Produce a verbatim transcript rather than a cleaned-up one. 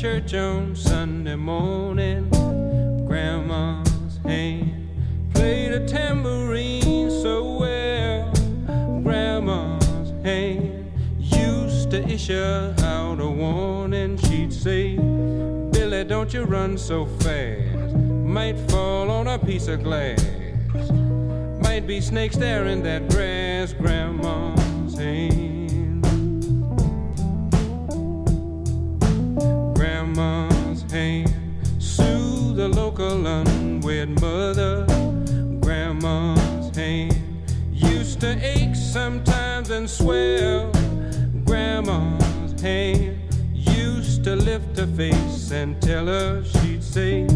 church on Sunday morning. Grandma's hand played a tambourine so well. Grandma's hand used to issue out a warning. She'd say, Billy, don't you run so fast. Might fall on a piece of glass. Might be snakes there in that grass. Grandma's hand. Grandma's hand soothed the local unwed mother. Grandma's hand used to ache sometimes and swell. Grandma's hand used to lift her face and tell her, she'd say,